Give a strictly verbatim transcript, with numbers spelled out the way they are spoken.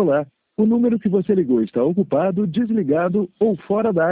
Olá, o número que você ligou está ocupado, desligado ou fora da área.